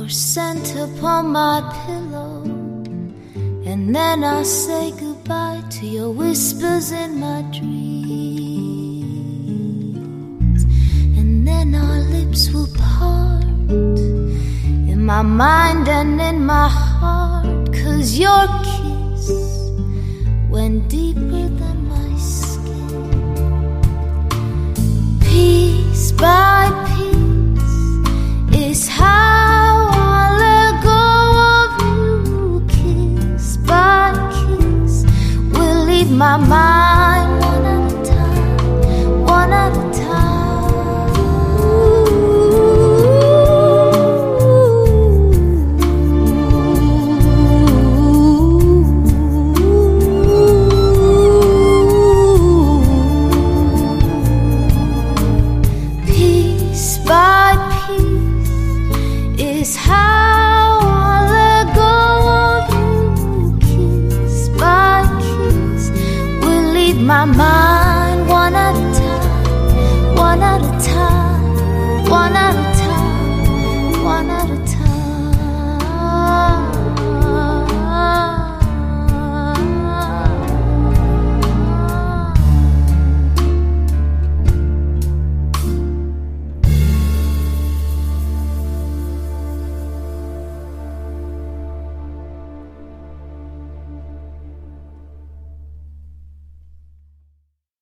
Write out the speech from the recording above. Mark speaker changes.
Speaker 1: your scent upon my pillow, and then I'll say goodbye to your whispers in my dreams. And then our lips will part in my mind and in my heart, 'cause your kiss went deeper than my skin. Piece by piece is how I let go of you. Kiss by kiss will leave my mind